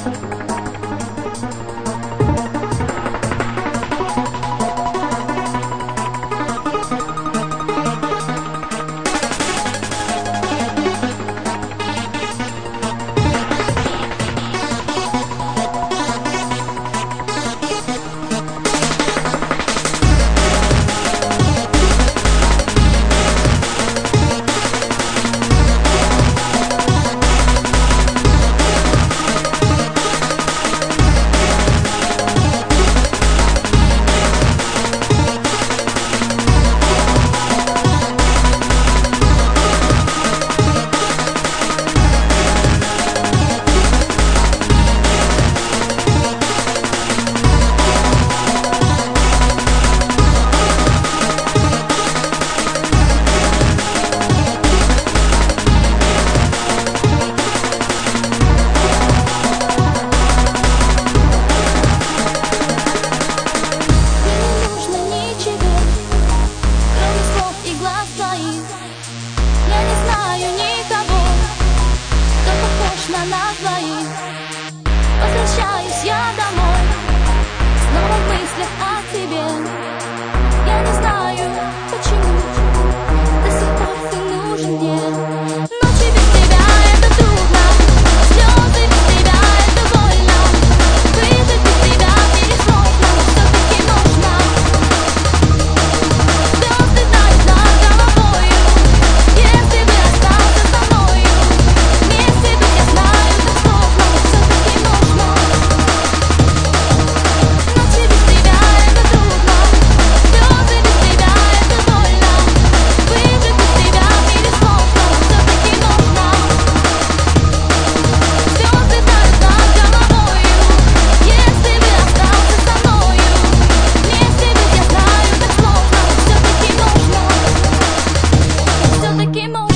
Возвращаюсь я домой, снова в мыслях о тебе. Я не знаю, почему до сих пор ты нужен мне. Ночи без тебя это трудно, слезы без тебя это больно. Выжить без тебя мне сложно, но все-таки нужно. Звезды тают над головою, если бы остался со мною. Вместе быть я знаю, так сложно, но все-таки нужно. Ночи без тебя это трудно, слезы без тебя это больно. Выжить без тебя мне сложно, но все-таки нужно. Звезды тают над головою, если бы остался со мною. Вместе быть я знаю, так сложно, но все-таки нужно. Все-таки можно.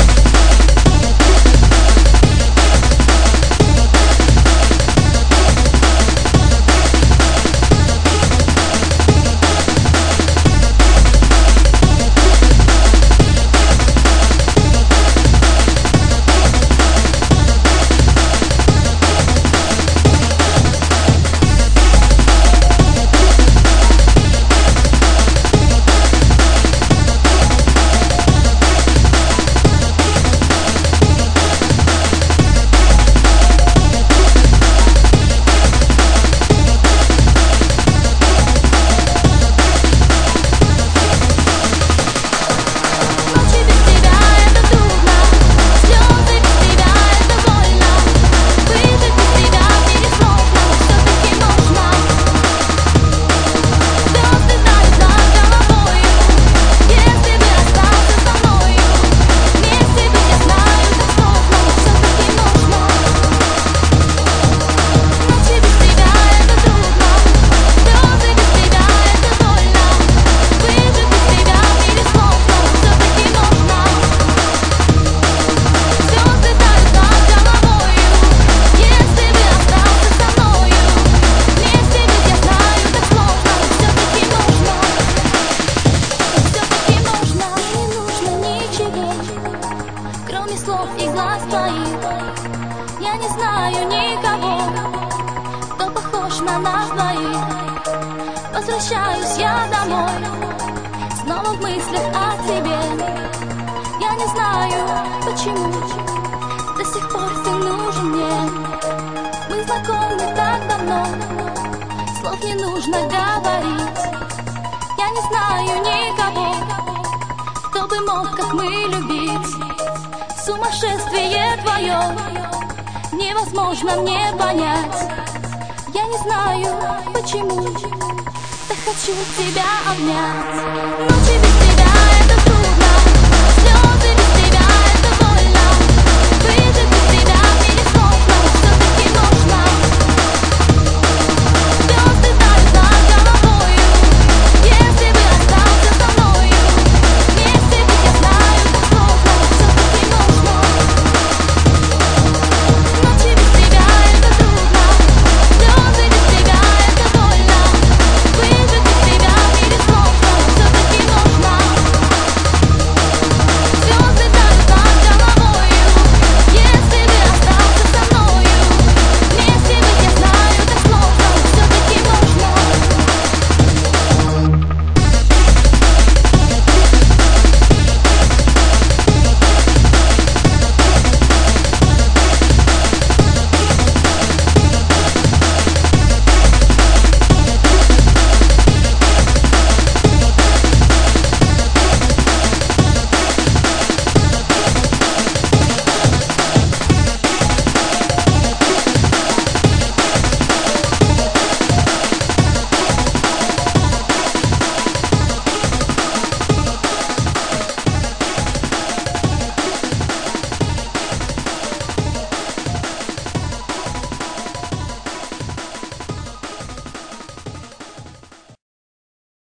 Ночи без тебя это трудно, слезы без тебя это больно. Выжить без тебя мне сложно, но все-таки нужно. Звезды тают над головою, если бы остался со мною. Вместе быть я знаю, так сложно, но все-таки нужно. Ночи без тебя это трудно, слезы без тебя это больно. Выжить без тебя мне сложно, но все-таки нужно. Звезды тают над головою, если бы остался со мною. Вместе быть я знаю, так сложно, но все-таки нужно. Все-таки нужно. Не нужно ничего, кроме слов и глаз твоих. Я не знаю никого, кто похож на нас двоих. Возвращаюсь я домой, снова в мыслях о тебе. Я не знаю, почему до сих пор ты нужен мне. Мы знакомы так давно, слов не нужно говорить. Я не знаю никого, кто бы мог, как мы, любить. Сумасшествие твое невозможно мне понять. Я не знаю, почему так хочу тебя обнять. Ночи без тебя это трудно,